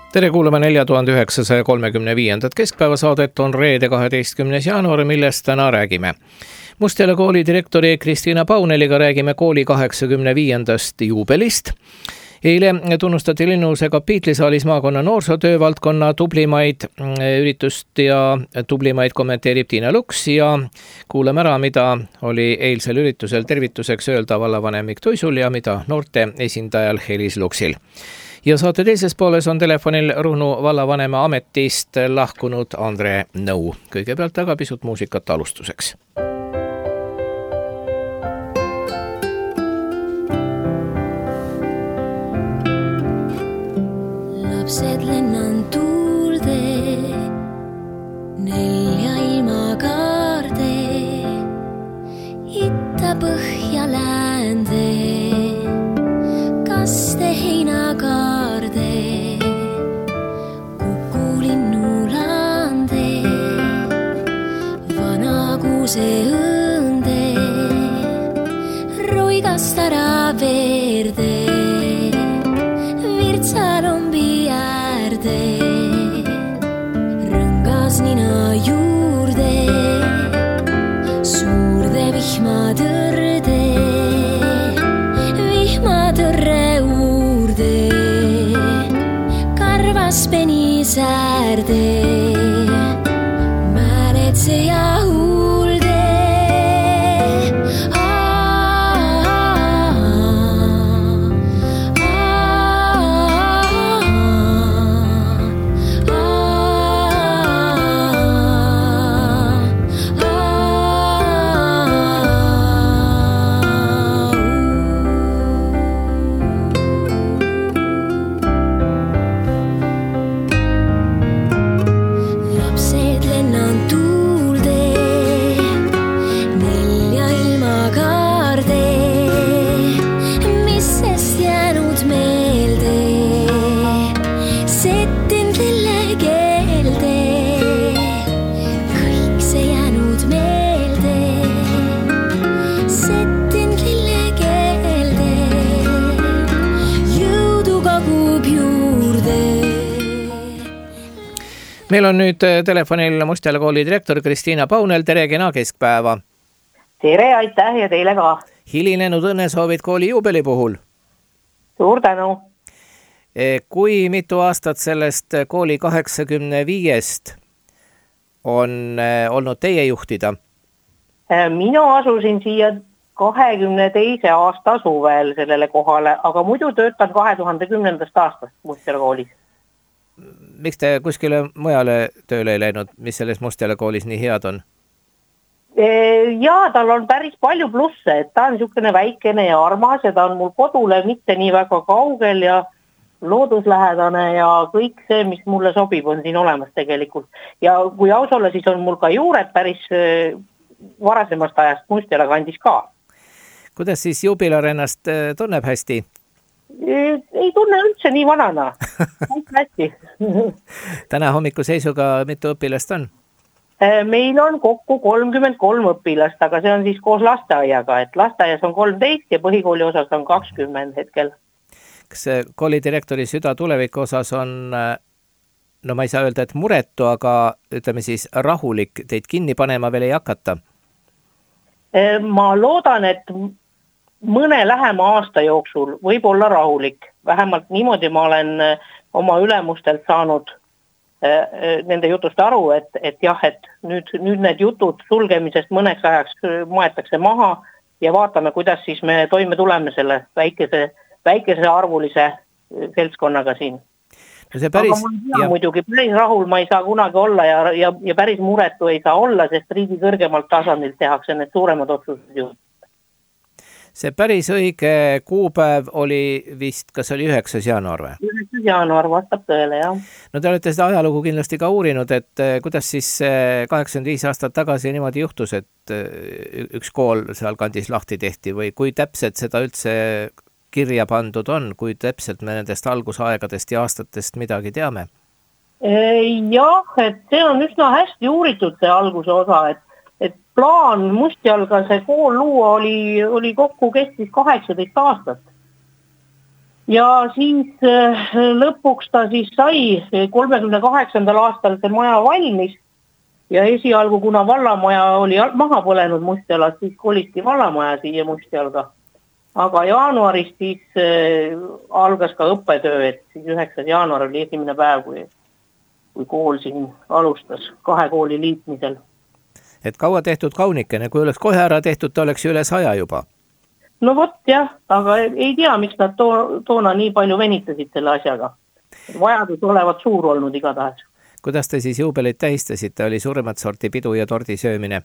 Tere kuulama 4935. keskpäevasaadet on reede 12. jaanuar, millest täna räägime. Mustjala kooli direktori Kristiina Pauneliga räägime kooli 85. juubelist. Eile tunnustati Linnuse kapiitlisaalis maakonna noorsootöö valdkonna tublimaid üritust ja tublimaid kommenteerib Tiina Luks ja kuulame ära, mida oli eilsel üritusel tervituseks öelda vallavanem Mikk Tuisul ja mida noorte esindajal Helis Luksil. Ja saate teises pooles on telefonil Ruhnu vallavanema ametist lahkunud Andre Nõu. Kõigepealt aga pisut muusikat alustuseks. Lapsed lennan tuulde, nelja ilmakaarde, itta põhja läände, kaste heinakaarde, kukulinnulande, vana kuuse õnde, roigast ära verde, virtsalombi äärde, rõngas nina juurde, suurde vihmatõrde, vihmatõrre uurde, karvas penisäärde, mäletse ja huulde. Meil on nüüd telefonil Mustjala kooli direktor Kristiina Paunel. Tere, kena keskpäeva. Tere, aitäh ja teile ka. Hilinenud õnnesoovid kooli juubeli puhul. Suur tänu. Kui mitu aastat sellest kooli 85 on olnud teie juhtida? Mina asusin siia 22. aasta suvel sellele kohale, aga muidu töötan 2010. aastast Mustjala koolis. Miks te kuskile mujale tööle ei läinud? Mis selles Mustjala koolis nii head on? Jaa, tal on päris palju plusse, et ta on niisugune väikene ja armas ja ta on mul kodule mitte nii väga kaugel ja looduslähedane ja kõik see, mis mulle sobib, on siin olemas tegelikult. Ja kui aus olla, siis on mul ka juured päris varasemast ajast Mustjala kandis ka. Kuidas siis juubilar ennast tunneb hästi? Ei tunne üldse nii vanana. Hästi. Täna hommiku seisuga mitu õpilast on? Meil on kokku 33 õpilast, aga see on siis koos lasteaiaga, et lasteaias on 13 ja põhikooli osas on 20 hetkel. Kas kooli direktori süda tuleviku osas on, no ma ei saa öelda, et muretu, aga ütleme siis rahulik, teid kinni panema veel ei hakata? Ma loodan, et mõne lähema aasta jooksul võib olla rahulik. Vähemalt niimoodi ma olen oma ülemustelt saanud nende jutust aru, et jah, et nüüd need jutud sulgemisest mõneks ajaks maetakse maha ja vaatame, kuidas siis me toime tuleme selle väikese arvulise seltskonnaga siin. No see päris, aga muidugi päris rahul ma ei saa kunagi olla ja päris muretu ei saa olla, sest riigi kõrgemalt tasandilt tehakse need suuremad otsused ju. See päris õige kuupäev oli vist, kas oli 9. jaanuar või? 9. jaanuar vastab tõele, jah. No te olete seda ajalugu kindlasti ka uurinud, et kuidas siis 85 aastat tagasi niimoodi juhtus, et üks kool seal kandis lahti tehti või kui täpselt seda üldse kirja pandud on, kui täpselt me nendest algusaegadest ja aastatest midagi teame? Jah, et see on üsna hästi uuritud see alguse osa, et plaan Mustjalga see kool luua oli kokku kestis 18 aastat. ja siis lõpuks ta siis sai 38. aastal see maja valmis ja esialgu, kuna vallamaja oli maha põlenud Mustjalas, siis kolisti vallamaja siia Mustjalga. Aga jaanuaris siis algas ka õppetöö, et siis 9. jaanuar oli esimene päev, kui kool siin alustas 2 kooli liitmisel. Et kaua tehtud kaunikene, kui oleks kohe ära tehtud, ta oleks üle 100 juba. No vot jah, aga ei tea, miks nad toona nii palju venitasid selle asjaga. Vajadus olevat suur olnud igatahes. Kuidas te siis juubelit tähistasite? Oli suuremat sorti pidu ja tordi söömine?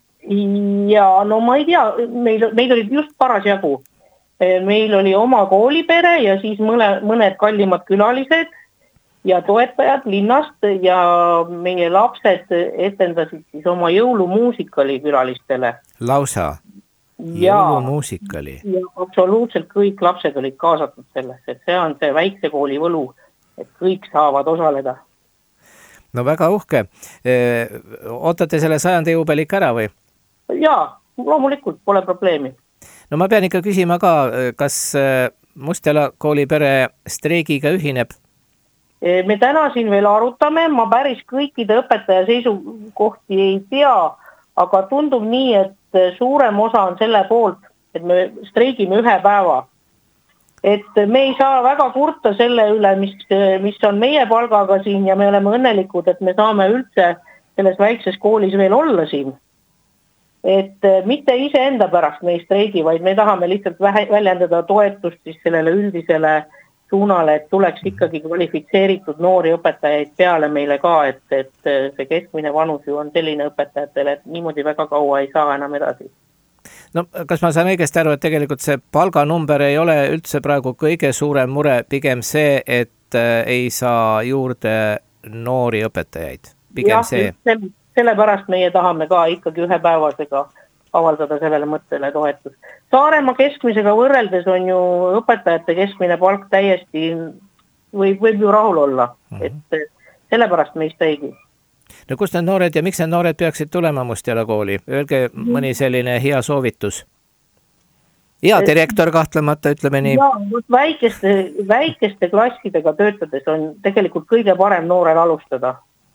Ja no ma ei tea, meil olid just parasjagu. Meil oli oma koolipere ja siis mõned kallimad külalised ja toetajad linnast ja meie lapsed etendasid siis oma jõulumuusikali külalistele. Lausa? Jõulumuusikali? Ja absoluutselt kõik lapsed olid kaasatud sellesse, et see on see väikse kooli võlu, et kõik saavad osaleda. No väga uhke. Ootate selle 100. juubelik ära või? Jaa, loomulikult pole probleemi. No ma pean ikka küsima ka, kas Mustjala kooli pere streigiga ühineb? Me täna siin veel arutame, ma päris kõikide õpetaja seisukohti ei tea, aga tundub nii, et suurem osa on selle poolt, et me streigime 1 päeva. Et me ei saa väga kurta selle üle, mis on meie palgaga siin ja me oleme õnnelikud, et me saame üldse selles väikses koolis veel olla siin. Et mitte iseenda pärast me ei streigi, vaid me tahame lihtsalt väljendada toetust siis sellele üldisele suunale, et tuleks ikkagi kvalifitseeritud noori õpetajaid peale meile ka, et see keskmine vanus ju on selline õpetajatele, et niimoodi väga kaua ei saa enam edasi. No kas ma saan õigesti aru, et tegelikult see palganumber ei ole üldse praegu kõige suurem mure, pigem see, et ei saa juurde noori õpetajaid? Pigem jah, see. Sellepärast meie tahame ka ikkagi 1 päevasega avaldada sellele mõttele toetust. Saaremaa keskmisega võrreldes on ju õpetajate keskmine palk täiesti võib ju rahul olla, et sellepärast me ei streigi. No kus need noored ja miks need noored peaksid tulema Mustjala kooli? Öelge mõni selline hea soovitus. Ja direktor kahtlemata, ütleme nii. Ja, väikeste klassidega töötades on tegelikult kõige parem noorel alustada.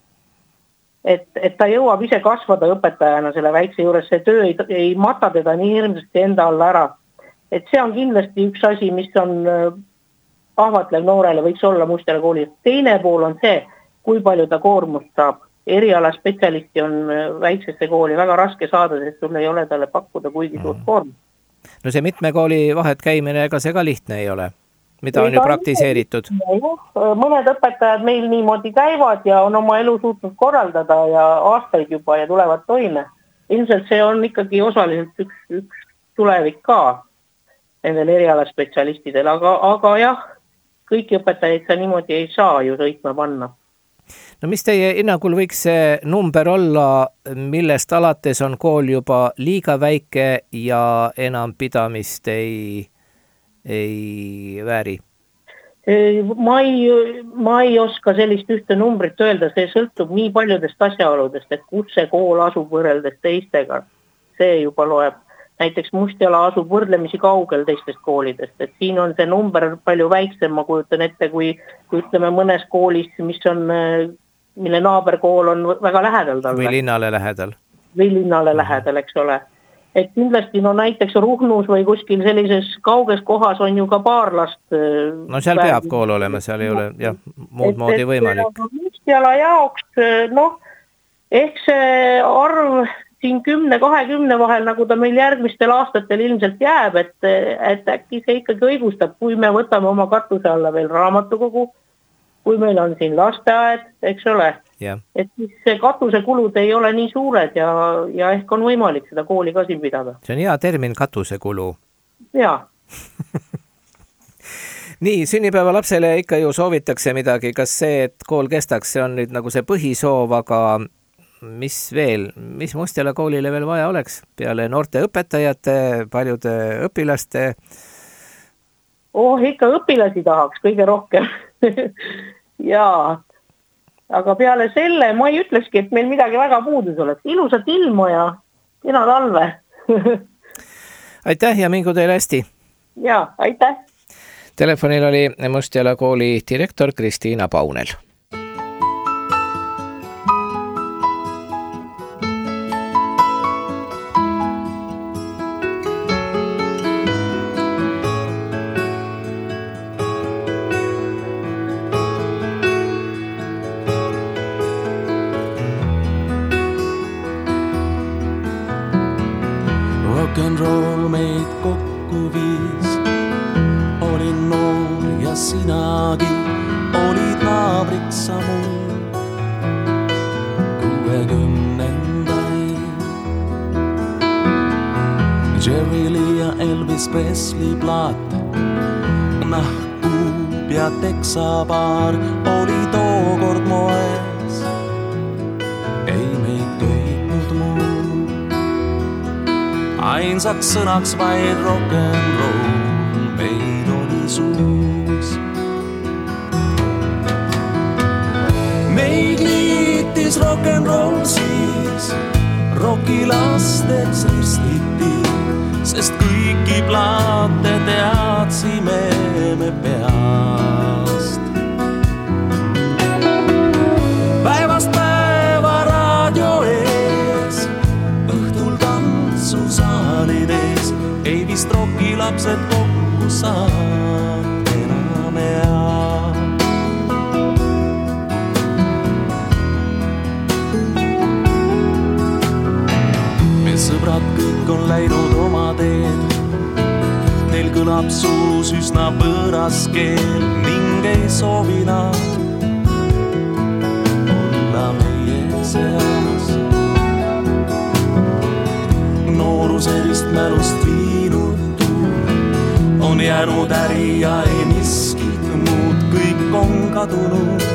Et ta jõuab ise kasvada õpetajana selle väikse juures, see töö ei mata teda nii hirmsasti enda alla ära. Et see on kindlasti üks asi, mis on ahvatlev noorele, võiks olla Mustjala kooli. Teine pool on see, kui palju ta koormust saab. Eriala spetsialisti on väiksesse kooli väga raske saada, sest sul ei ole talle pakkuda kuigi suurt koormust. No see mitme kooli vahet käimine, ega see ka lihtne ei ole. Mida on ju praktiseeritud? Mõned õpetajad meil niimoodi käivad ja on oma elu suutnud korraldada ja aastaid juba ja tulevad toime. Ilmselt see on ikkagi osaliselt üks tulevik ka nendel erialaspetsialistidel, aga jah, kõiki õpetajaid sa niimoodi ei saa ju sõitma panna. No mis teie hinnangul võiks see number olla, millest alates on kool juba liiga väike ja enam pidamist ei vääri? Ma ei oska sellist ühte numbrit öelda, see sõltub nii paljudest asjaoludest, et kus see kool asub võrreldes teistega. See juba loeb. Näiteks Mustjala asub võrdlemisi kaugel teistest koolidest, et siin on see number palju väiksem, ma kujutan ette, kui ütleme mõnes koolis, mille naaberkool on väga lähedal talle. Või linnale lähedal. Või linnale lähedal, eks ole. Et kindlasti näiteks Ruhnus või kuskil sellises kauges kohas on ju ka paar last. No seal peab kool olema, seal ei ole muud moodi võimalik. Mustjala jaoks, ehk see arv siin 10-20 vahel, nagu ta meil järgmistel aastatel ilmselt jääb, et äkki see ikkagi õigustab, kui me võtame oma katuse alla veel raamatukogu, kui meil on siin lasteaed, eks ole. Yeah. Et siis see katusekulud ei ole nii suured ja ehk on võimalik seda kooli ka siin pidada. See on hea termin, katusekulu. Jaa. Nii, sünnipäeva lapsele ikka ju soovitakse midagi. Kas see, et kool kestaks, see on nüüd nagu see põhisoov, aga mis veel, mis Mustjala koolile veel vaja oleks? Peale noorte õpetajate, paljude õpilaste? Ikka õpilasi tahaks kõige rohkem. Jaa. Aga peale selle ma ei ütlekski, et meil midagi väga puudus oleks. Ilusat ilma ja kena talve. Aitäh ja mingu teile hästi. Jaa, aitäh. Telefonil oli Mustjala kooli direktor Kristiina Paunel. Rock'n'roll meid kokku viis, olin noor ja sinagi olid naabriks sa mul 60-ndail. Jerry Lee ja Elvis Presley plaat, nahkuub ja teksabaar oli tookord moes, ei meid köitnud mul. Ainsaks sõnaks vaid rock'n'roll meil oli suus. Meid liitis rock'n'roll siis, rockilasteks ristiti, sest kõiki plaate teadsime me peast. Päevast päeva raadio ees, õhtul tantsusaalides, ei vist rockilapsed kokku saab enam ea. Meie sõbrad kõik on läinud oma teed, neil kõlab suus üsna võõras keel ning ei soovi nad olla meie seas. Nooruselist mälust viinud tuul on jäänud äri ja ei miskit muud, kõik on kadunud,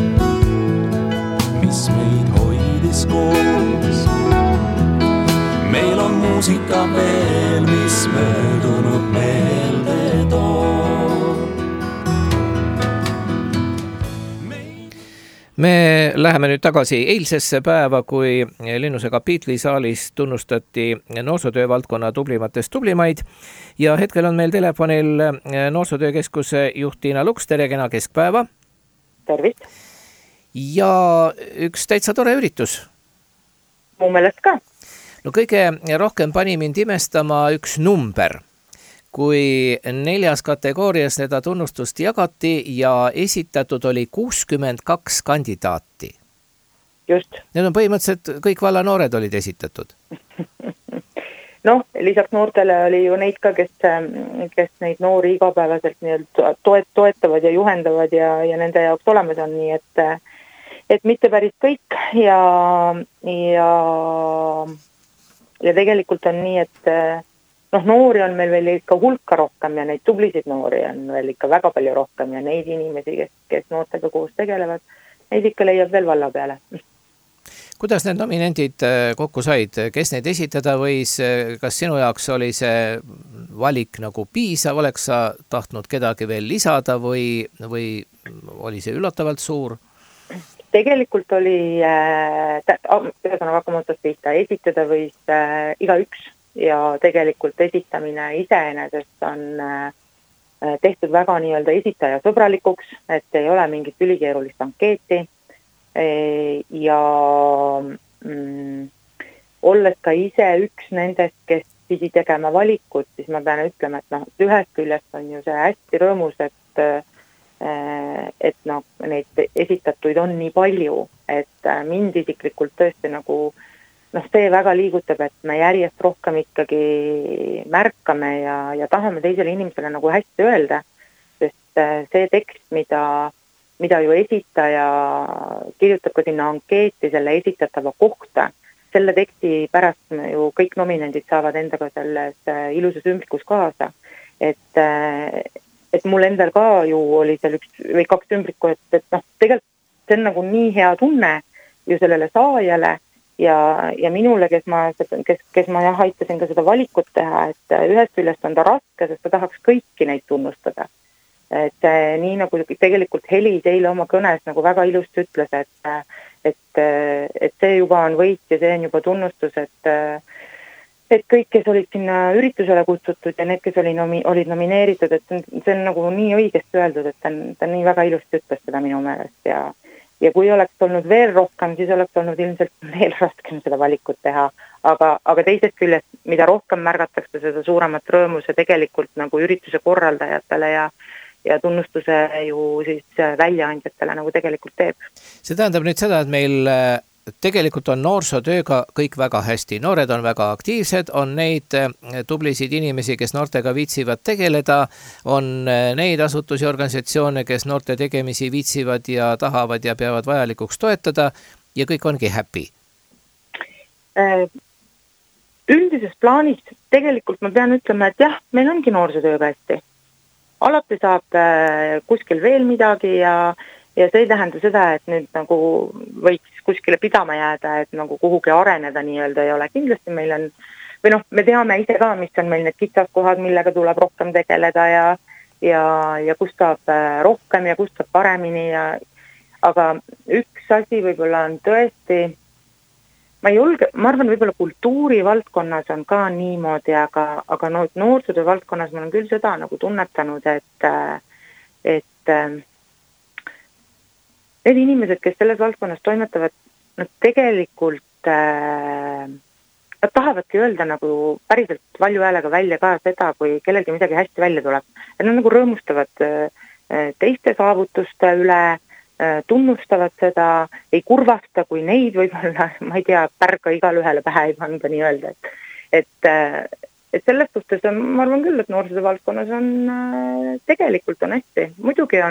mis meid hoidis koos. Meil on muusika veel, mis möödunud meelde toob. Me läheme nüüd tagasi eilsesse päeva, kui Linnuse kapiitlisaalis tunnustati noorsootöö valdkonna tublimatest tublimaid. Ja hetkel on meil telefonil Noorsootöökeskuse juht Tiina Luks, tere, kena keskpäeva. Tervist. Ja üks täitsa tore üritus. Mu meelest ka. No kõige rohkem pani mind imestama üks number, kui 4 kategoorias seda tunnustust jagati ja esitatud oli 62 kandidaati. Just. Need on põhimõtteliselt kõik valla noored olid esitatud. Noh, lisaks noortele oli ju neid ka, kes neid noori igapäevaselt toetavad ja juhendavad ja nende jaoks olemas on, nii et mitte päris kõik ja tegelikult on nii, et noori on meil veel ikka hulka rohkem ja neid tublisid noori on veel ikka väga palju rohkem ja neid inimesi, kes noortega koos tegelevad, neid ikka leiab veel valla peale. Kuidas need nominendid kokku said? Kes neid esitada võis? Kas sinu jaoks oli see valik nagu piisav? Oleks sa tahtnud kedagi veel lisada või oli see üllatavalt suur? Tegelikult oli, hakkame otsast pihta, esitada võis igaüks ja tegelikult esitamine iseenesest on tehtud väga nii-öelda esitaja sõbralikuks, et ei ole mingit ülikeerulist ankeeti ja olles ka ise üks nendest, kes pidi tegema valikut, siis ma pean ütlema, et ühest küljest on ju see hästi rõõmus, et neid esitatuid on nii palju, et mind isiklikult tõesti see väga liigutab, et me järjest rohkem ikkagi märkame ja tahame teisele inimesele hästi öelda, sest see tekst, mida ju esitaja kirjutab ka sinna ankeeti selle esitatava kohta, selle teksti pärast ju kõik nominendid saavad endaga selles ilusas ümbrikus kaasa, et mul endal ka ju oli seal 1 või 2 ümbriku, et tegelikult see on nii hea tunne ju sellele saajale ja minule, kes ma aitasin ka seda valikut teha, et ühest küljest on ta raske, sest ta tahaks kõiki neid tunnustada. Et nii nagu tegelikult Helis eile oma kõnes väga ilusti ütles, et see juba on võit ja see on juba tunnustus, et kõik, kes olid sinna üritusele kutsutud ja need, kes olid nomineeritud, et see on nagu nii õigesti öeldud, et ta nii väga ilusti ütles seda minu meelest ja kui oleks olnud veel rohkem, siis oleks olnud ilmselt veel raskem seda valikut teha, aga teisest küljest, mida rohkem märgatakse seda suuremat rõõmu see tegelikult nagu ürituse korraldajatele ja tunnustuse ju siis väljaandjatele nagu tegelikult teeb. See tähendab nüüd seda, et meil tegelikult on noorsootööga kõik väga hästi. Noored on väga aktiivsed, on neid tublisid inimesi, kes noortega viitsivad tegeleda, on neid asutusi ja organisatsioone, kes noorte tegemisi viitsivad ja tahavad ja peavad vajalikuks toetada ja kõik ongi happy. Üldises plaanis tegelikult ma pean ütlema, et jah, meil ongi noorsootööga hästi. Alati saab kuskil veel midagi ja see ei tähenda seda, et nüüd nagu võiks kuskile pidama jääda, et nagu kuhugi areneda nii-öelda ei ole. Kindlasti meil on, või me teame ise ka, mis on meil need kitsaskohad, millega tuleb rohkem tegeleda ja kust saab rohkem ja kust saab paremini. Aga üks asi võib-olla on tõesti, ma arvan, võib-olla kultuuri valdkonnas on ka niimoodi, aga noorsootöö valdkonnas ma olen küll seda nagu tunnetanud, et need inimesed, kes selles valdkonnas toimetavad, nad tegelikult nad tahavadki öelda nagu päriselt valju häälega välja ka seda, kui kellelgi midagi hästi välja tuleb. Et nad nagu rõõmustavad teiste saavutuste üle, tunnustavad seda, ei kurvasta, kui neid võib-olla, ma ei tea, pärga igale ühele pähe ei panda nii öelda. Et selles suhtes ma arvan küll, et noorsootöö valdkonnas on tegelikult on hästi. Muidugi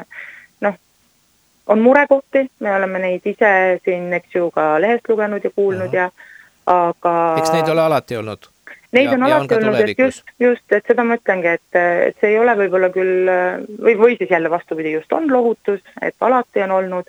on murekohti, me oleme neid ise siin, eks ju, ka lehest lugenud ja kuulnud aga... Eks neid ole alati olnud? Neid on alati olnud, et just, et seda mõtlengi, et see ei ole võib-olla küll, või siis jälle vastupidi just on lohutus, et alati on olnud,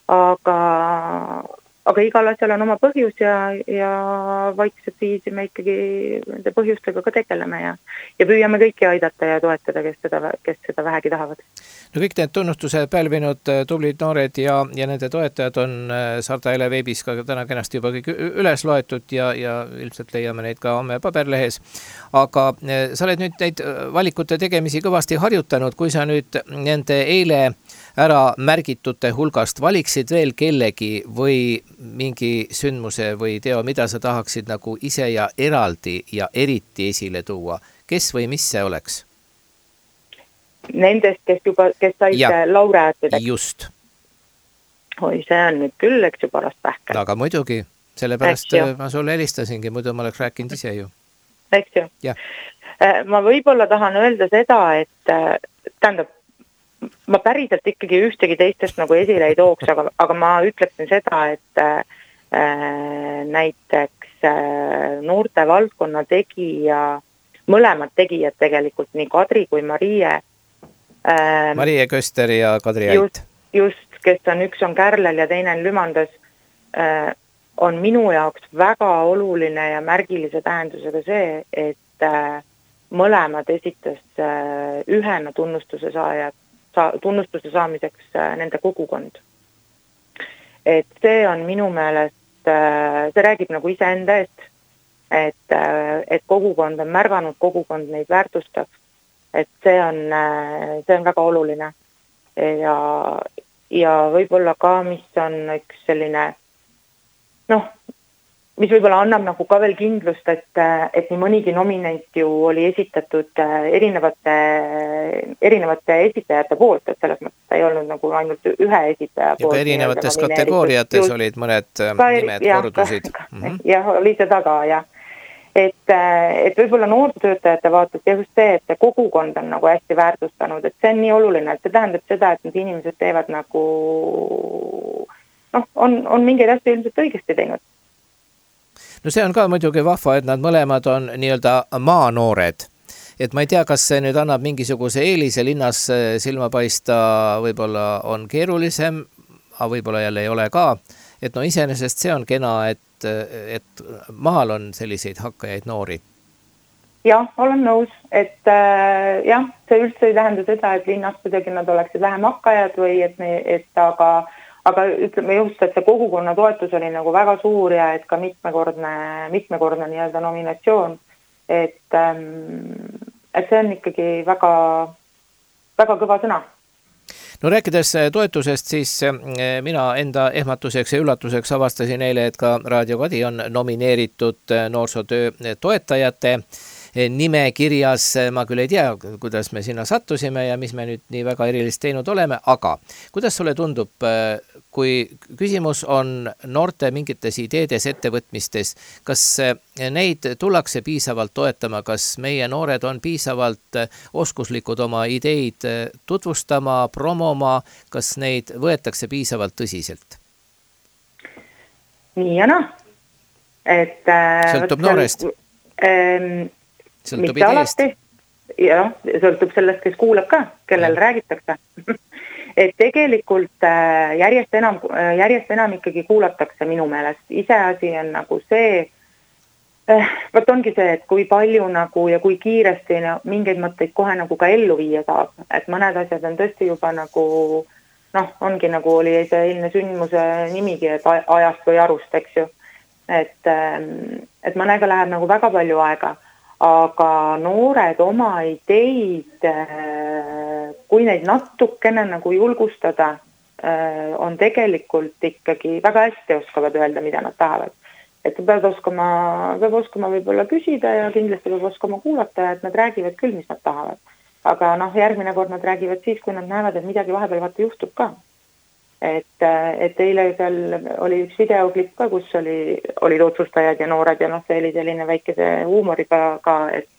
aga igal asjal on oma põhjus ja vaikselt viisi me ikkagi nende põhjustega ka tegeleme ja püüame kõiki aidata ja toetada, kes seda vähegi tahavad. No kõik need tunnustuse pälvinud tublid noored ja nende toetajad on Sardaele veebis ka täna kenasti juba kõik üles loetud ja ilmselt leiame neid ka homme paberlehes. Aga sa oled nüüd neid valikute tegemisi kõvasti harjutanud, kui sa nüüd nende eile ära märgitute hulgast valiksid veel kellegi või mingi sündmuse või teo, mida sa tahaksid nagu ise ja eraldi ja eriti esile tuua, kes või mis see oleks? Nendest, kes said laureaatideks. Just. Oi, see on nüüd küll, eks ju, parast pähkel. Aga muidugi, sellepärast ma sulle helistasingi, muidu ma oleks rääkinud ise ju. Eks ju. Ma võib-olla tahan öelda seda, et tähendab, ma päriselt ikkagi ühtegi teistest nagu esile ei tooks, aga ma ütleksin seda, et näiteks noorte valdkonna tegija, mõlemad tegijad tegelikult, nii Kadri kui Marie Köster ja Kadri Ait. Just, kes on, üks on Kärlel ja teine on Lümandas, on minu jaoks väga oluline ja märgilise tähendusega see, et mõlemad esitas ühena tunnustuse saamiseks nende kogukond. Et see on minu meelest, see räägib nagu ise enda eest, et kogukond on märganud, kogukond neid väärtustab, et see on väga oluline ja võib-olla ka, mis on üks selline, mis võib-olla annab nagu ka veel kindlust, et nii mõnigi nominent ju oli esitatud erinevate esitajate poolt, et selles mõttes ta ei olnud nagu ainult ühe esitaja poolt. Ja ka erinevates kategooriates olid mõned nimed kordusid. Jah, oli seda ka, jah. Et võib-olla noortetöötajate vaatest ja just see, et kogukond on nagu hästi väärtustanud, et see on nii oluline, et see tähendab seda, et need inimesed teevad nagu, on mingeid asju ilmselt õigesti teinud. No see on ka muidugi vahva, et nad mõlemad on nii-öelda maanoored. Et ma ei tea, kas see nüüd annab mingisuguse eelise linnas silma paista, võib-olla on keerulisem, aga võib-olla jälle ei ole ka. Et iseenesest see on kena, et maal on selliseid hakkajaid noori. Jah, olen nõus, et see üldse ei tähenda seda, et linnas kuidagi nad oleksid vähem hakkajad või aga aga ütleme just, et see kogukonna toetus oli nagu väga suur ja et ka mitmekordne nii-öelda nominatsioon, et see on ikkagi väga, väga kõva sõna. No rääkides toetusest, siis mina enda ehmatuseks ja üllatuseks avastasin eile, et ka Raadio Kadi on nomineeritud noorsootöö toetajate nimekirjas. Ma küll ei tea, kuidas me sinna sattusime ja mis me nüüd nii väga erilist teinud oleme, aga kuidas sulle tundub, kui küsimus on noorte mingites ideedes, ettevõtmistes, kas neid tullakse piisavalt toetama, kas meie noored on piisavalt oskuslikud oma ideid tutvustama, promoma, kas neid võetakse piisavalt tõsiselt? Nii ja noh. Sõltub noorest? Sõltub ideest? Ja, sõltub sellest, kes kuulab ka, kellel räägitakse. Et tegelikult järjest enam ikkagi kuulatakse minu meelest. Iseasi on nagu see, võt ongi see, et kui palju nagu ja kui kiiresti mingeid mõtteid kohe nagu ka ellu viia saab. Et mõned asjad on tõesti juba nagu, ongi nagu oli see eilne sündmuse nimigi, et ajast või arust, eks ju. Et mõnega läheb nagu väga palju aega. Aga noored oma ideid, kui neid natukene nagu julgustada, on tegelikult ikkagi väga hästi oskavad öelda, mida nad tahavad. Et peab oskama võib-olla küsida ja kindlasti peab oskama kuulata, et nad räägivad küll, mis nad tahavad. Aga järgmine kord nad räägivad siis, kui nad näevad, et midagi vahepeal vaata juhtub ka. Et eile seal oli üks videoklipp ka, kus olid otsustajad ja noored ja see oli selline väikese huumoriga ka,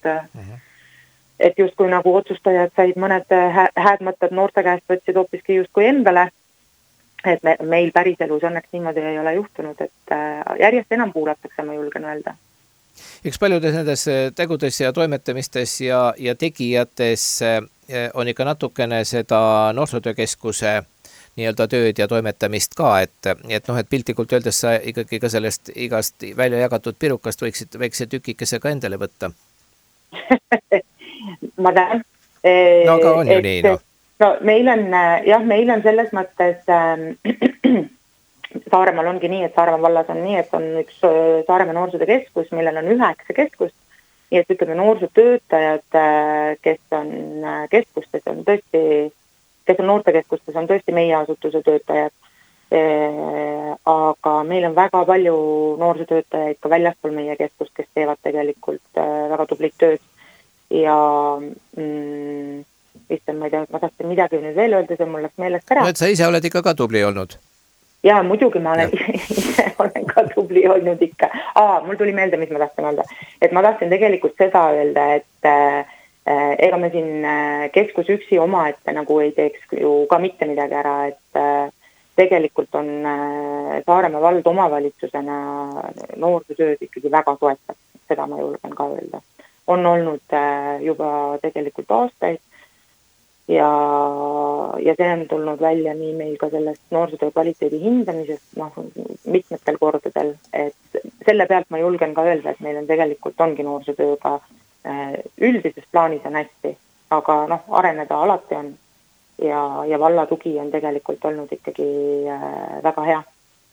et just kui nagu otsustajad said mõned hääd mõtted noorte käest võtsid hoopiski just kui endale, et meil päriselus õnneks niimoodi ei ole juhtunud, et järjest enam kuulatakse, ma julgen öelda. Eks paljudes nendes tegudes ja toimetamistes ja tegijates on ikka natukene seda noorsootöökeskuse nii-öelda tööd ja toimetamist ka, et piltlikult öeldes sa ikkagi ka sellest igast välja jagatud pirukast võiksid väikse tükikese ka endale võtta. Ma tänan. No aga on ju nii, no. No meil on selles mõttes Saaremaal ongi nii, et Saaremaa vallas on nii, et on üks Saaremaa noorsootöökeskus, millel on 9 keskust, nii et ütleme noorsootöötajad, kes on keskustes, on tõesti kes on noortekeskustes, on tõesti meie asutuse töötajad, aga meil on väga palju noorsootöötajaid ka väljaspool meie keskust, kes teevad tegelikult väga tublit tööd ja ma ei tea, ma tahtsin midagi nüüd veel öelda, see mul läks meelest ära. No, et sa ise oled ikka ka tubli olnud? Ja, muidugi ma ise olen ka tubli olnud ikka. Mul tuli meelde, mis ma tahtsin öelda. Et ma tahtsin tegelikult seda öelda, et ega me siin keskus üksi oma, et nagu ei teeks ju ka mitte midagi ära, et tegelikult on Saaremaa vald omavalitsusena noorsootööd ikkagi väga toetab, seda ma julgen ka öelda. On olnud juba tegelikult aastaid ja see on tulnud välja nii meil ka sellest noorsootöö kvaliteedi hindamisest mitmetel kordadel, et selle pealt ma julgen ka öelda, et meil on tegelikult ongi noorsootööga üldises plaanis on hästi, aga areneda alati on ja valla tugi on tegelikult olnud ikkagi väga hea.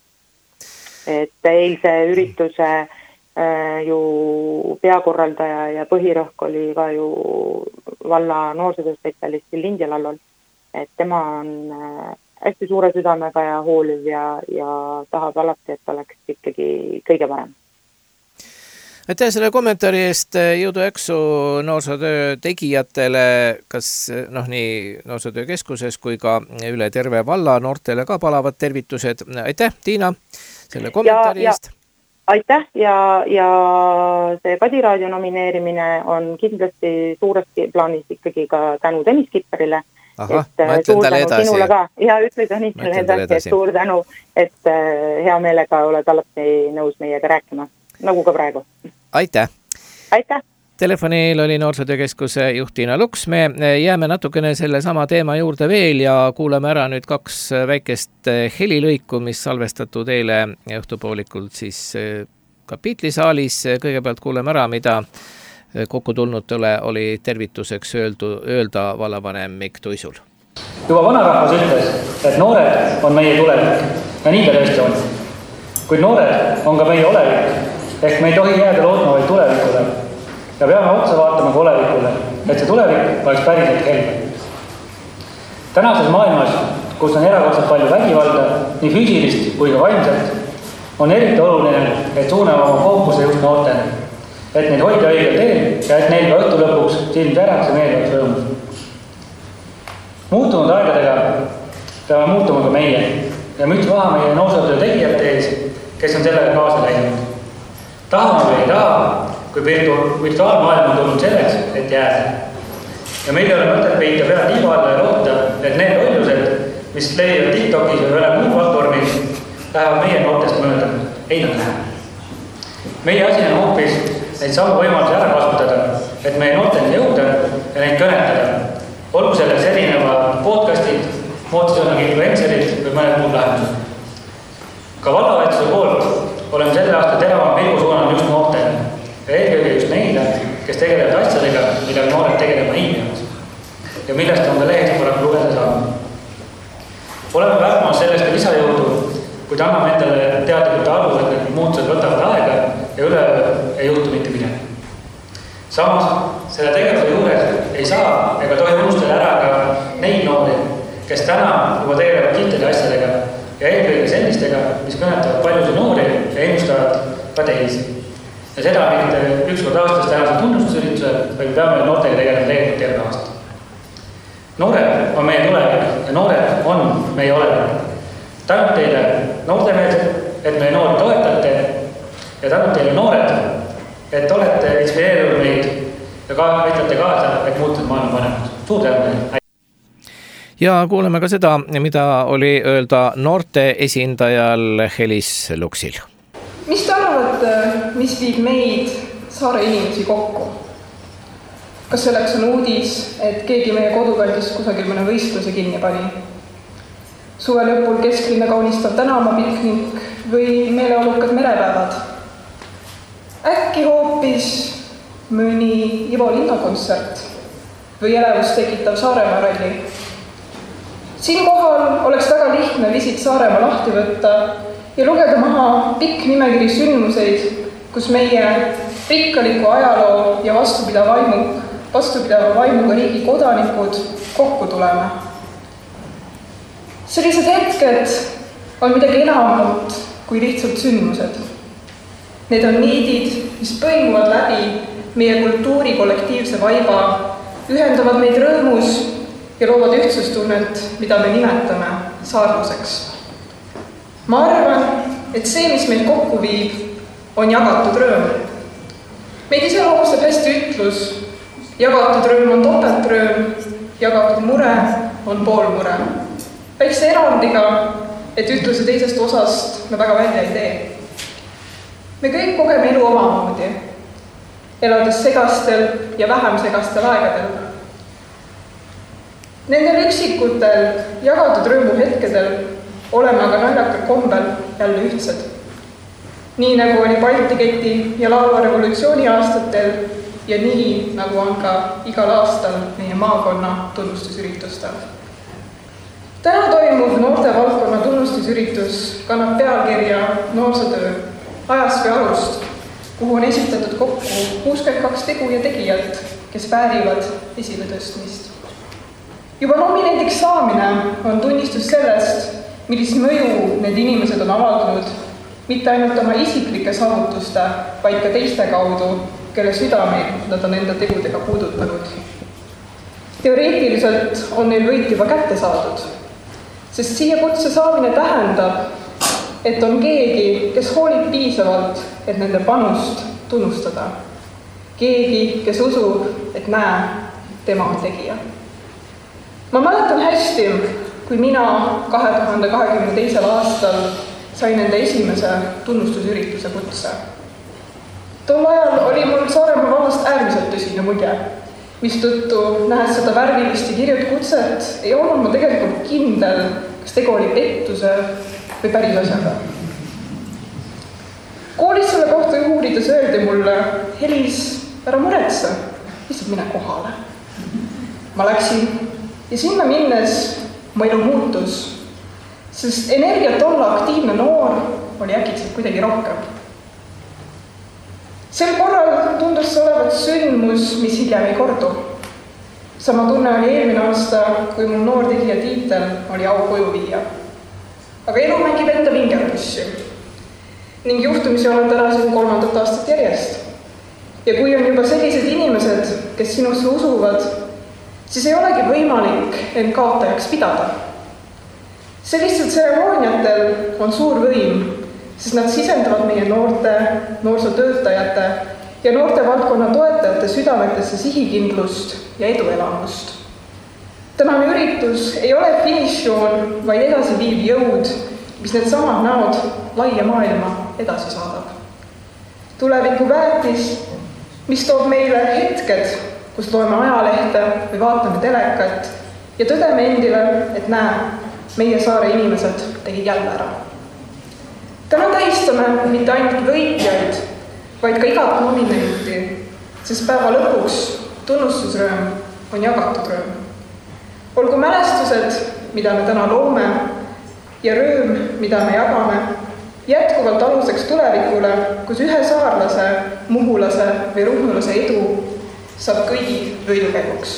Et eilse ürituse ju peakorraldaja ja põhirõhk oli ka ju valla noorsootööspetsialisti Lindi Lallol, et tema on hästi suure südamega ja hooliv ja tahab alati, et oleks ikkagi kõige parem. Aitäh selle kommentaari eest, jõudu jaksu noorsootöö tegijatele, kas nii noorsootöökeskuses kui ka üle terve valla noortele ka palavad tervitused. Aitäh, Tiina, selle kommentaari eest. Aitäh ja see Kadi Raadio nomineerimine on kindlasti suuresti plaanis ikkagi ka tänu Tõnis Kipperile. Ma ütlen talle edasi. Ja ütle Tõnisele edasi, et suur tänu, et hea meelega oled alati nõus meiega rääkima, nagu ka praegu. Aitäh! Aitäh! Telefonil oli Noorsootöökeskuse juht Tiina Luks. Me jääme natukene selle sama teema juurde veel ja kuulame ära nüüd 2 väikest helilõiku, mis salvestatud eile õhtupoolikult siis kapiitlisaalis. Kõigepealt kuuleme ära, mida kokku tulnutele oli tervituseks öelda vallavanem Mikk Tuisul. Juba vanarahvas ütles, et noored on meie tulevik ja nii ta tõesti on. Kuid noored on ka meie olevik, ehk me ei tohi jääda lootma vaid tulevikule ja peame otsa vaatama ka olevikule, et see tulevik oleks päriselt helge. Tänases maailmas, kus on erakordselt palju vägivalda, nii füüsilist kui ka vaimselt, on eriti oluline, et suuname oma fookuse just noortele, et neid hoida õigel teel ja et neil ka õhtu lõpuks silm säraks ja meel oleks rõõmus. Muutunud aegadega peame muutuma ka meie ja müts maha meie noorsootöö tegijate ees, kes on sellega kaasa läinud. Tahame või ei taha, kui virtuaalmaailm on tulnud selleks, et jääda. Ja meil ei ole mõtet peita pead liiva alla ja loota, et need ollused, mis leiavad TikTokis või mõne muu platvormis, lähevad meie noortest mööda. Ei nad lähe. Meie asi on hoopis neid samu võimalusi ära kasutada, et meie noorteni jõuda ja neid kõnetada. Olgu selleks erineva podcastid, moodsõnaga influencerid või mõned muud lahendused. Ka vallavalitsuse poolt oleme selle aasta terava pilgu suunanud just noortele ja eelkõige just neile, kes tegelevad asjadega, millega noored tegelema ei peaks ja millest on ka lehest paraku lugeda saanud. Oleme värmas sellest ka lisajõudu, kuid anname endale teadlikult arvu, et need muutused võtavad aega ja üle ei juhtu mitte midagi. Samas, selle tegevuse juures ei saa ega tohi unustada ära ka neid noori, kes täna juba tegelevad kildade asjadega ja eelkõige sellistega, mis kõnetavad paljusid noori ja ennustavad ka teisi. Ja seda mitte ükskord aastas tänase tunnustusüritusel, vaid peame noortega tegelema tegelikult terve aasta. Noored on meie tulevik ja noored on meie olevik. Tänud teile noortemeelsed, et meie noori toetate ja tänud teile noored, et olete inspireerinud meid ja aitate kaasa, et muutud maailma paremaks. Suur tänu teile! Ja kuuleme ka seda, mida oli öelda noorte esindajal Helis Luksil. Mis te arvate, mis viib meid saare inimesi kokku? Kas selleks on uudis, et keegi meie kodukandis kusagil mõne võistluse kinni pani? Suve lõpul kesklinna kaunistav tänavapiknik või meeleolukad merepäevad? Äkki hoopis mõni Ivo Linna kontsert või elevust tekitav Saaremaa ralli? Siinkohal oleks väga lihtne visit Saaremaa lahti võtta ja lugeda maha pikk nimekiri sündmuseid, kus meie rikkaliku ajaloo ja vastupidava vaimuga riigi kodanikud kokku tuleme. Sellised hetked on midagi enamat kui lihtsalt sündmused. Need on niidid, mis põimuvad läbi meie kultuuri kollektiivse vaiba, ühendavad meid rõõmus ja loovad ühtsustunnet, mida me nimetame saarluseks. Ma arvan, et see, mis meid kokku viib, on jagatud rõõm. Meid iseloomustab hästi ütlus, jagatud rõõm on topelt rõõm, jagatud mure on pool mure. Väikse erandiga, et ütluse teisest osast me väga välja ei tee. Me kõik kogeme elu omamoodi, elades segastel ja vähem segastel aegadel. Nendel üksikutel jagatud rõõmu hetkedel oleme aga naljakal kombel jälle ühtsed. Nii nagu oli Baltiketi ja laulva revolutsiooni aastatel ja nii nagu on ka igal aastal meie maakonna tunnustusüritustel. Täna toimuv noorte valdkonna tunnustusüritus kannab pealkirja Noorsootöö ajast või alust, kuhu on esitatud kokku 62 tegu ja tegijat, kes väärivad esile tõstmist. Juba nominendiks saamine on tunnistus sellest, millist mõju need inimesed on avaldanud, mitte ainult oma isiklike saavutuste, vaid ka teiste kaudu, kelle südameid nad on enda tegudega puudutanud. Teoreetiliselt on neil võit juba kätte saadud, sest siia kutse saamine tähendab, et on keegi, kes hoolib piisavalt, et nende panust tunnustada. Keegi, kes usub, et näe, tema on tegija. Ma mäletan hästi, kui mina 2022. aastal sain enda esimese tunnustusürituse kutse. Tol ajal oli mul Saaremaa vallast äärmiselt tõsine mulje, mistõttu nähes seda värvilist ja kirjut kutset, ei olnud ma tegelikult kindel, kas tegu oli pettuse või päris asjaga. Koolis selle kohta uurides öeldi mulle, Helis, ära muretse, lihtsalt mine kohale. Ma läksin ja sinna minnes mu elu muutus, sest energiat olla aktiivne noor oli äkitselt kuidagi rohkem. Sel korral tundus see olevat sündmus, mis hiljem ei kordu. Sama tunne oli eelmine aasta, kui mul noor tegija tiitel oli au koju viia. Aga elu mängib ette vingerpussi ning juhtumisi olen tänasel 3. aastat järjest. Ja kui on juba sellised inimesed, kes sinusse usuvad, siis ei olegi võimalik end kaotajaks pidada. Sellistel tseremooniatel on suur võim, sest nad sisendavad meie noorte, noorsootöötajate ja noortevaldkonna toetajate südametesse sihikindlust ja eduelamust. Tänane üritus ei ole finišjoon, vaid edasi viiv jõud, mis need samad näod laia maailma edasi saadab. Tuleviku väärtis, mis toob meile hetked, kus loeme ajalehte või vaatame telekat ja tõdeme endile, et näe, meie saare inimesed tegid jälle ära. Täna tähistame mitte ainult võitjaid, vaid ka igat nominenti, sest päeva lõpuks tunnustusrõõm on jagatud rõõm. Olgu mälestused, mida me täna loome, ja rõõm, mida me jagame, jätkuvalt aluseks tulevikule, kus ühe saarlase, muhulase või ruhnulase edu saab kõigi võidukäiguks.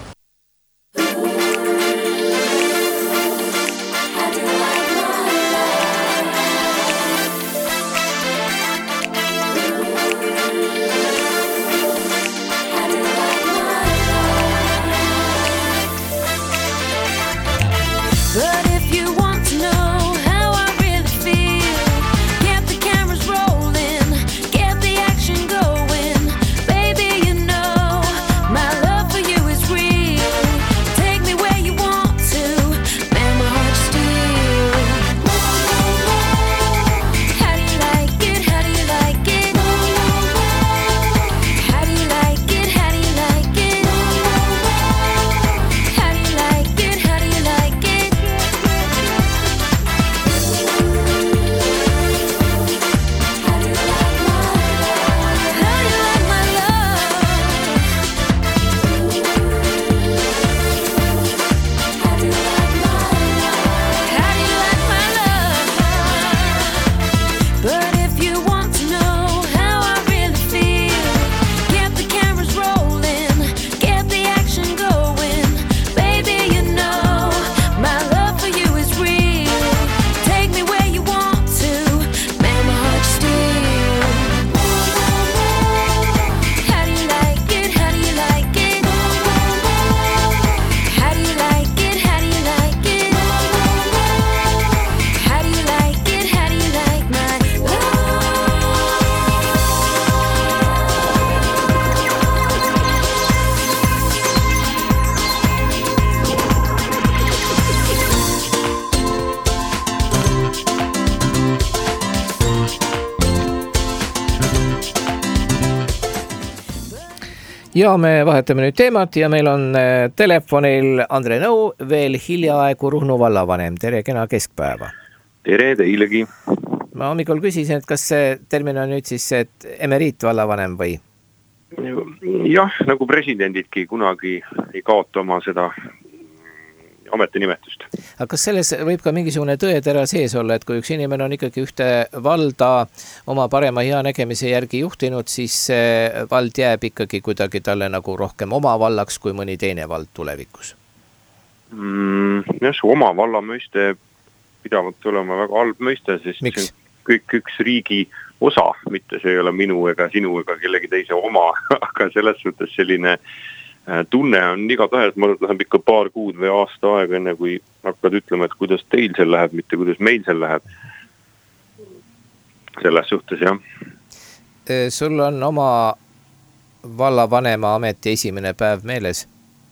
Ja me vahetame nüüd teemat ja meil on telefonil Andre Nõu, veel hiljaaegu Ruhnu vallavanem. Tere, kena keskpäeva. Tere teilegi. Ma hommikul küsisin, et kas see termin on nüüd siis emeriit vallavanem või? Jah, nagu presidendidki kunagi ei kaota oma seda ametinimetust. Aga kas selles võib ka mingisugune tõetera sees olla, et kui üks inimene on ikkagi ühte valda oma parema hea nägemise järgi juhtinud, siis vald jääb ikkagi kuidagi talle nagu rohkem oma vallaks kui mõni teine vald tulevikus? See oma valla mõiste pidavalt olema väga halb mõiste, sest see on kõik üks riigi osa, mitte see ei ole minu ega sinu ega kellegi teise oma, aga selles suhtes selline tunne on igatahes, ma läheb ikka paar kuud või aasta aega enne, kui hakkad ütlema, et kuidas teil seal läheb, mitte kuidas meil seal läheb. Selles suhtes, jah. Sul on oma vallavanema ameti esimene päev meeles?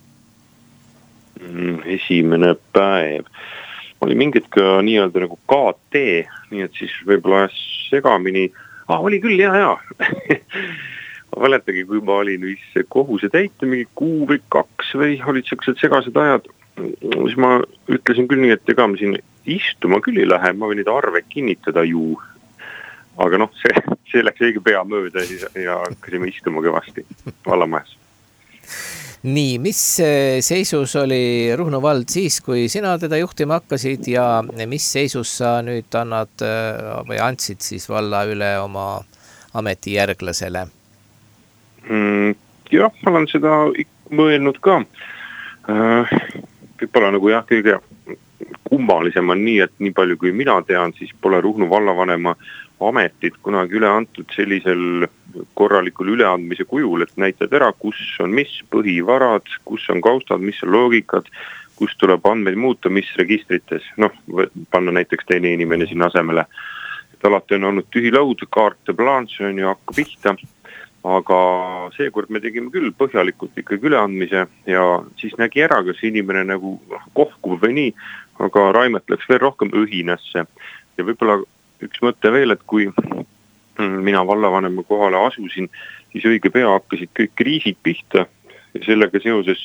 Esimene päev. Oli mingid ka nii-öelda nagu KT, nii et siis võib-olla segamini. Oli küll, jaa. Ma mäletagi, kui ma olin vist kohuse täita mingi kuu või 2 või olid sellised segased ajad, siis ma ütlesin küll nii, et ega ma siin istuma küll ei lähe, ma võin neid arve kinnitada ju. Aga see läks õige pea mööda ja hakkasime istuma kõvasti vallamajas. Nii, mis seisus oli Ruhnu vald siis, kui sina teda juhtima hakkasid ja mis seisus sa nüüd annad või andsid siis valla üle oma ametijärglasele? Jah, ma olen seda mõelnud ka. Võib-olla nagu jah, kõige kummalisem on nii, et nii palju kui mina tean, siis pole Ruhnu vallavanema ametit kunagi üle antud sellisel korralikul üleandmise kujul, et näitad ära, kus on mis põhivarad, kus on kaustad, mis on loogikad, kus tuleb andmeid muuta, mis registrites, panna näiteks teine inimene sinna asemele. Et alati on olnud tühi laud, kaarte planche on ju hakka pihta, aga seekord me tegime küll põhjalikult ikkagi üleandmise ja siis nägi ära, kas inimene nagu kohkub või nii, aga Raimet läks veel rohkem õhinasse ja võib-olla üks mõte veel, et kui mina vallavanema kohale asusin, siis õige pea hakkasid kõik kriisid pihta ja sellega seoses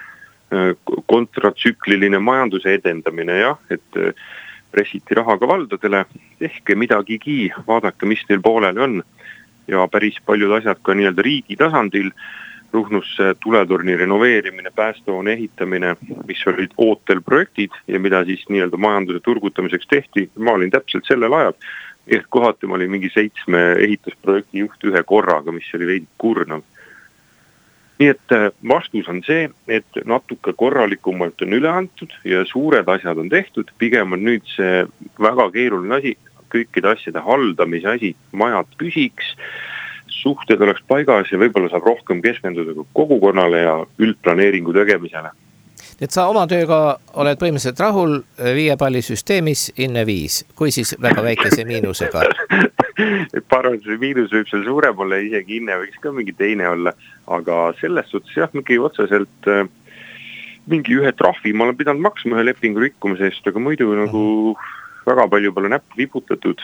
kontratsükliline majanduse edendamine, jah, et pressiti rahaga valdadele, tehke midagigi, vaadake, mis teil poolel on ja päris paljud asjad ka nii-öelda riigi tasandil, Ruhnusse tuletorni renoveerimine, päästehoone ehitamine, mis olid ootel projektid ja mida siis nii-öelda majanduse turgutamiseks tehti. Ma olin täpselt sellel ajal, et kohati ma olin mingi 7 ehitusprojekti juht ühe korraga, mis oli veidi kurnav. Nii et vastus on see, et natuke korralikumalt on üle antud ja suured asjad on tehtud. Pigem on nüüd see väga keeruline asi, kõikide asjade haldamise asi, majad püsiks, suhted oleks paigas ja võib-olla saab rohkem keskenduda kogukonnale ja üldplaneeringu tegemisele. Et sa oma tööga oled põhimõtteliselt rahul 5 palli süsteemis inne 5, kui siis väga väikese miinusega? Parem see miinus võib seal suurem olla, isegi inne võiks ka mingi teine olla, aga selles suhtes jah, mingi otseselt mingi ühe trahvi ma olen pidanud maksma ühe lepingu rikkumise eest, aga muidu nagu väga palju pole näppu viputatud.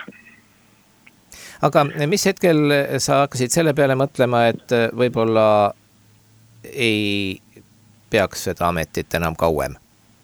Aga mis hetkel sa hakkasid selle peale mõtlema, et võib-olla ei peaks seda ametit enam kauem?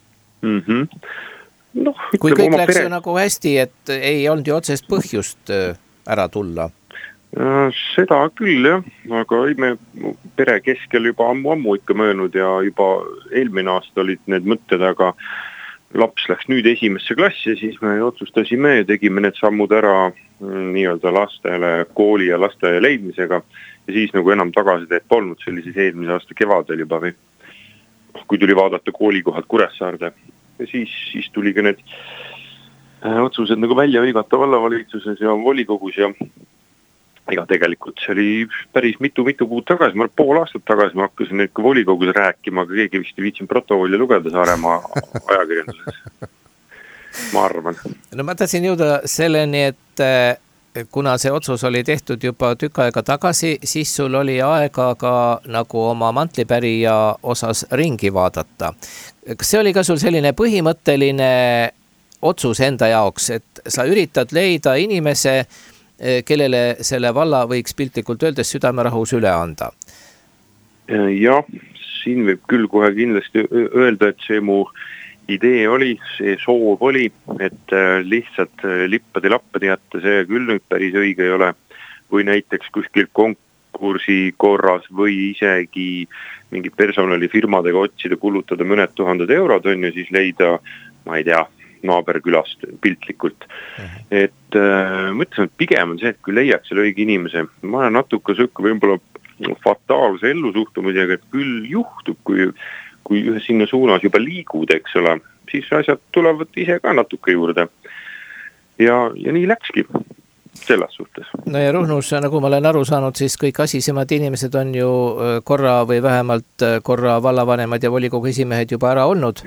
Kui kõik läks ju nagu hästi, et ei olnud ju otsest põhjust ära tulla? Seda küll jah, aga me pere keskel juba ammu ikka möönud ja juba eelmine aasta olid need mõtted, aga laps läks nüüd esimesse klassi, siis me otsustasime ja tegime need sammud ära nii-öelda lastele kooli ja lasteaia leidmisega ja siis nagu enam tagasiteed polnud, see oli siis eelmise aasta kevadel juba või kui tuli vaadata koolikohad Kuressaarde ja siis tuli ka need otsused nagu välja hõigata vallavalitsuses ja volikogus ja ega tegelikult see oli päris mitu kuud tagasi, pool aastat tagasi ma hakkasin neid ka volikogus rääkima, aga keegi vist ei viitsin protokolli lugeda Saaremaa ajakirjanduses. Ma arvan. No ma tahtsin jõuda selleni, et kuna see otsus oli tehtud juba tükk aega tagasi, siis sul oli aega ka nagu oma mantlipärija osas ringi vaadata. Kas see oli ka sul selline põhimõtteline otsus enda jaoks, et sa üritad leida inimese, kellele selle valla võiks piltlikult öeldes südamerahus üle anda? Jah, siin võib küll kohe kindlasti öelda, et see mu idee oli, see soov oli, et lihtsalt lippade-lappade jätta, see küll nüüd päris õige ei ole. Või näiteks kuskil konkursi korras või isegi mingi personalifirmadega otsida, kulutada mõned tuhanded eurod on ja siis leida, ma ei tea, naaberkülast piltlikult. Et mõtlesin, et pigem on see, et kui leiaks selle õige inimese, ma olen natuke sõkka võib-olla fataalse ellusuhtumisega, et küll juhtub, kui ühe sinna suunas juba liigud, eks ole, siis asjad tulevad ise ka natuke juurde. Ja nii läkski selles suhtes. No ja Ruhnus, nagu ma olen aru saanud, siis kõik asisemad inimesed on ju korra või vähemalt korra vallavanemad ja volikogu esimehed juba ära olnud.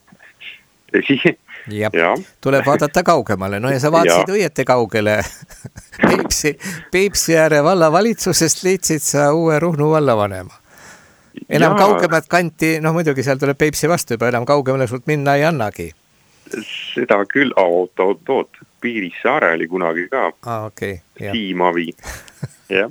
Ja. Tuleb vaadata kaugemale. No ja sa vaatasid õieti kaugele. Peipsi ääre vallavalitsusest leidsid sa uue Ruhnu vallavanema. Enam kaugemat kanti, muidugi seal tuleb Peipsi vastu juba, enam kaugemale sult minna ei annagi. Seda küll, oot, Piirissaare oli kunagi ka. Okay, Siimavi. Jah.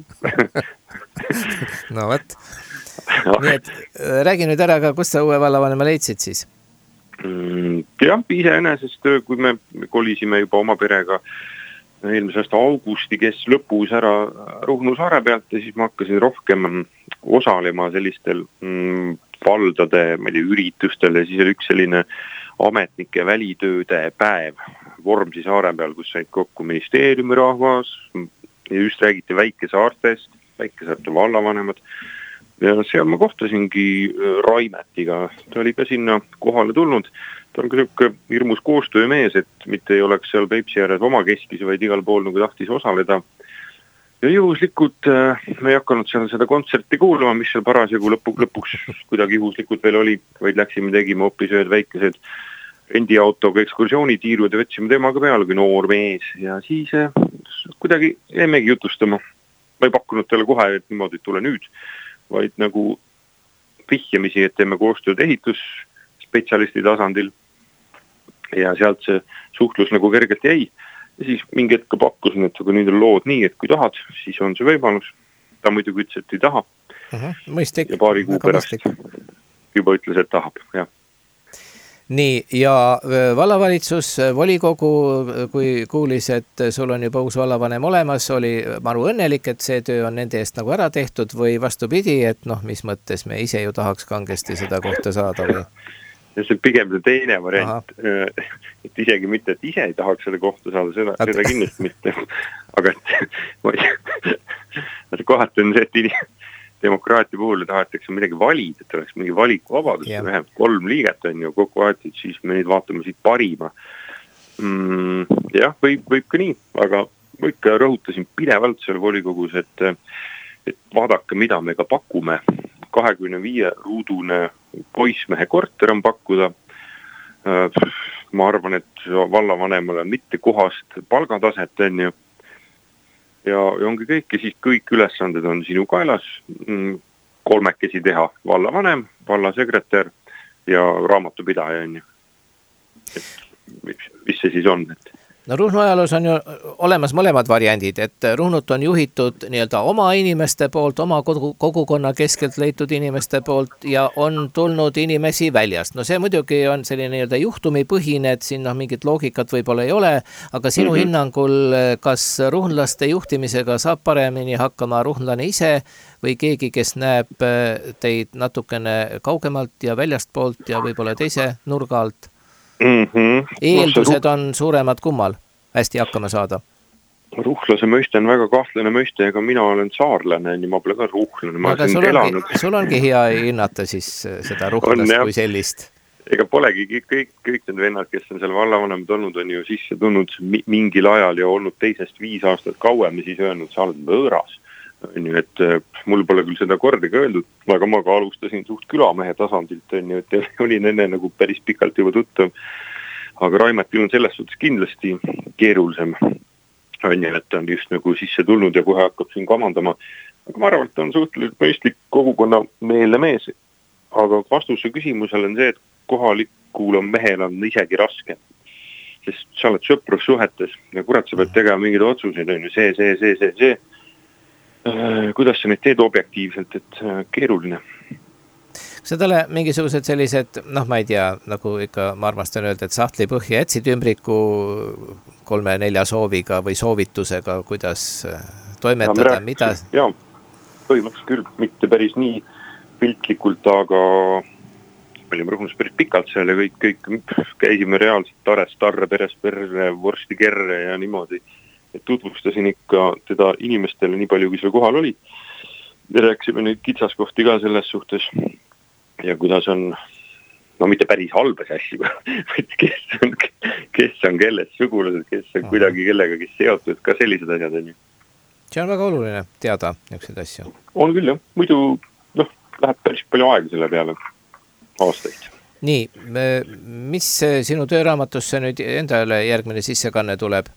No võt. Nii et räägi nüüd ära ka, kus sa uue vallavanema leidsid siis? Jah, iseenesest, kui me kolisime juba oma perega eelmise aasta augusti lõpus ära Ruhnu saare pealt ja siis ma hakkasin rohkem osalema sellistel valdade, ma ei tea, üritustel ja siis oli üks selline ametnike välitööde päev Vormsi saare peal, kus said kokku ministeeriumi rahvas ja just räägiti väikesaartest, väikesaarte vallavanemad. Ja seal ma kohtasingi Raimetiga, ta oli ka sinna kohale tulnud. Ta on ka selline hirmus koostöömees, et mitte ei oleks seal Peipsi ääres oma keskis, vaid igal pool nagu tahtis osaleda. Ja juhuslikult me ei hakanud seal seda kontserti kuulama, mis seal parasjagu lõpuks kuidagi juhuslikult veel oli, vaid läksime tegime hoopis ühed väikesed rendiautoga ekskursioonitiirud ja võtsime temaga peale kui noor mees ja siis kuidagi jäimegi jutustama. Ma ei pakkunud talle kohe, et niimoodi tule nüüd, vaid nagu vihjamisi, et teeme koostööd ehitusspetsialisti tasandil ja sealt see suhtlus nagu kergelt jäi. Ja siis mingi hetk pakkusin, et kui nüüd on lood nii, et kui tahad, siis on see võimalus. Ta muidugi ütles, et ei taha. Mõistik. Ja paari kuu pärast juba ütles, et tahab, jah. Nii, ja vallavalitsus, volikogu, kui kuulis, et sul on juba uus vallavanem olemas, oli maru õnnelik, et see töö on nende eest nagu ära tehtud või vastupidi, et mis mõttes me ise ju tahaks kangesti seda kohta saada või? Ja see pigem see teine variant, et isegi mitte, et ise ei tahaks seda kohta saada, seda kindlasti mitte, aga et kohati on see, et demokraatia puhul tahetakse midagi valida, et oleks mingi valikuvabadus, vähemalt 3 liiget on ju kokku aetud, siis me nüüd vaatame siit parima. Jah, võib ka nii, aga ma ikka rõhutasin pidevalt seal volikogus, et vaadake, mida me ka pakume. 25-ruudune poismehe korter on pakkuda. Ma arvan, et vallavanemale mitte kohast palgataset on ju. Ja ongi kõik, ja siis kõik ülesanded on sinu kaelas, 3 teha vallavanem, vallasekretär ja raamatupidaja on ju. Mis see siis on? No Ruhnu ajaloos on ju olemas mõlemad variandid, et Ruhnut on juhitud nii-öelda oma inimeste poolt, oma kogukonna keskelt leitud inimeste poolt ja on tulnud inimesi väljast. No see muidugi on selline nii-öelda juhtumipõhine, et siin mingit loogikat võib-olla ei ole, aga sinu hinnangul, kas ruhnlaste juhtimisega saab paremini hakkama ruhnlane ise või keegi, kes näeb teid natukene kaugemalt ja väljast poolt ja võib-olla teise nurga alt? Eeldused on suuremad kummal hästi hakkama saada? Ruhlase mõiste on väga kahtlane mõiste, ega mina olen saarlane, nii ma pole ka ruhlane. Aga sul ongi hea hinnata siis seda ruhlast kui sellist. Ega polegi kõik need vennad, kes on seal vallavanemad olnud, on ju sisse tulnud mingil ajal ja olnud teisest 5 aastat kauem ja siis öelnud, sa oled võõras. Et mul pole küll seda kordagi öeldud, aga ma ka alustasin suht külamehe tasandilt, et olin enne nagu päris pikalt juba tuttav, aga Raimetil on selles suhtes kindlasti keerulisem, et on just nagu sisse tulnud ja kohe hakkab siin kamandama, aga ma arvan, et on suhteliselt mõistlik kogukonna meelne mees, aga vastuse küsimusel on see, et kohalikul on mehel on isegi raske, sest sa oled sõprussuhetes ja kurat, sa pead tegema mingeid otsuseid, on ju see. Kuidas sa neid teed objektiivselt, et keeruline? Kas talle mingisugused sellised, ma ei tea, nagu ikka ma armastan öelda, et sahtli põhja jätsid ümbriku 3-4 sooviga või soovitusega, kuidas toimetada, mida? Jaa, põhimõtteliselt küll, mitte päris nii piltlikult, aga olime Ruhnus päris pikalt seal ja kõik käisime reaalselt Tarre, Peresperre, Vorsti Kerre ja niimoodi. Et tutvustasin ikka teda inimestele nii palju, kui seal kohal oli. Ja rääksime nüüd kitsaskohti ka selles suhtes ja kuidas on, mitte päris halbas asju, kes on kelles sugulased, kes on kuidagi kellega, kes seotud, ka sellised asjad on ju. See on väga oluline teada niisuguseid asju. On küll jah, muidu läheb päris palju aega selle peale aastaid. Nii, mis sinu tööraamatusse nüüd endale järgmine sissekanne tuleb?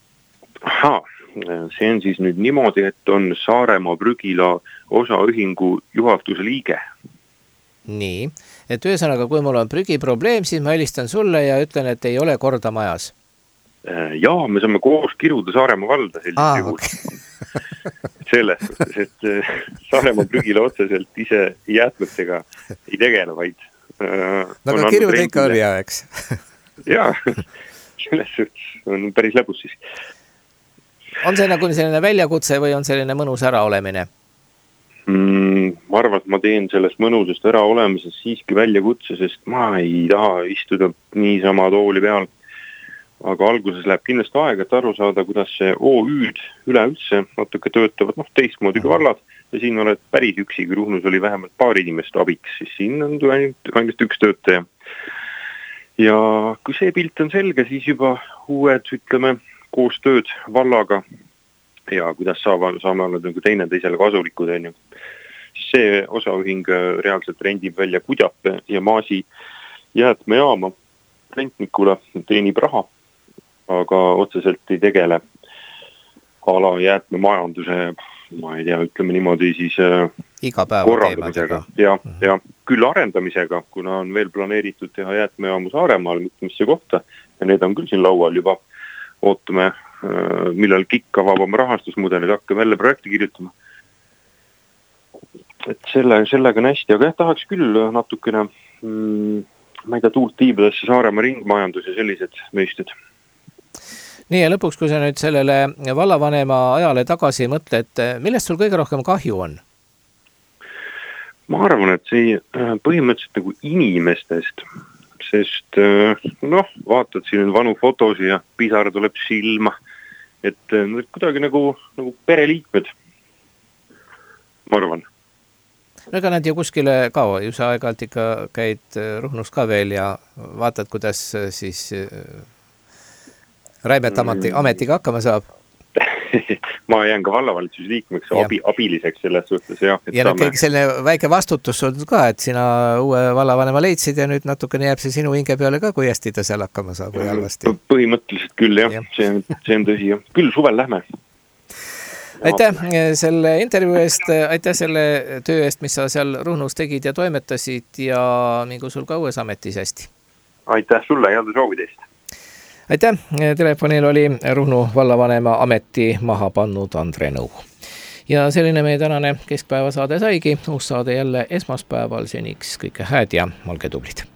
See on siis nüüd niimoodi, et on Saaremaa Prügila osaühingu juhatuse liige. Nii, et ühesõnaga, kui mul on prügiprobleem, siis ma helistan sulle ja ütlen, et ei ole korda majas. Jaa, me saame koos kiruda Saaremaa valda sellisel juhul. Selles suhtes, et Saaremaa Prügila otseselt ise jäätmetega ei tegele, vaid aga kiruda ikka on hea, eks? Jaa, selles suhtes on päris lõbus siis. On see nagu selline väljakutse või on selline mõnus äraolemine? ma arvan, et ma teen sellest mõnusast ära olemisest siiski väljakutse, sest ma ei taha istuda niisama tooli peal. Aga alguses läheb kindlasti aega, et aru saada, kuidas see OÜ-d üleüldse natuke töötavad, teistmoodi kui vallad. Ja siin oled päris üksi, kui Ruhnus oli vähemalt paar inimest abiks, siis siin on ainult üks töötaja. Ja kui see pilt on selge, siis juba uued, ütleme, koostööd vallaga ja kuidas saame olla teisele kasulikud. See osaühing reaalselt rendib välja Kudjape ja Maasi jäätmejaama rentnikule, teenib raha, aga otseselt ei tegele ala jäätmemajanduse, ma ei tea, ütleme niimoodi siis korraldamisega ja küll arendamisega, kuna on veel planeeritud teha jäätmejaamu Saaremaal mitmesse kohta ja need on küll siin laual juba. Ootame, millal KIK avab oma rahastusmudelid, hakkame jälle projekti kirjutama. Et sellega on hästi, aga tahaks küll natukene, ma ei tea, tuult tiibadesse Saaremaa ringmajandus ja sellised mõisted. Nii ja lõpuks, kui sa nüüd sellele vallavanema ajale tagasi mõtled, millest sul kõige rohkem kahju on? Ma arvan, et see põhimõtteliselt nagu inimestest, sest vaatad siin vanu fotosi ja pisar tuleb silma, et need kuidagi nagu pereliikmed, ma arvan. No ega nad ju kuskile kao, ju sa aeg-ajalt ikka käid Ruhnus ka veel ja vaatad, kuidas siis Raimet ametiga hakkama saab. Ma jään ka vallavalitsuse liikmeks abiliseks selles suhtes. Ja kõik selline väike vastutus on ka, et sina uue vallavanema leidsid ja nüüd natukene jääb see sinu hinge peale ka, kui hästi ta seal hakkama saab või halvasti. Põhimõtteliselt küll, jah. See on tõsi. Küll suvel lähme. Aitäh selle intervjuu eest, aitäh selle töö eest, mis sa seal Ruhnus tegid ja toimetasid ja mingu sul ka uues ametis hästi. Aitäh sulle, heade soovid eest. Aitäh, telefonil oli Ruhnu vallavanema ameti maha pannud Andre Nõu. Ja selline meie tänane keskpäeva saade saigi, uus saade jälle esmaspäeval, seniks kõike hääd ja olge tublid.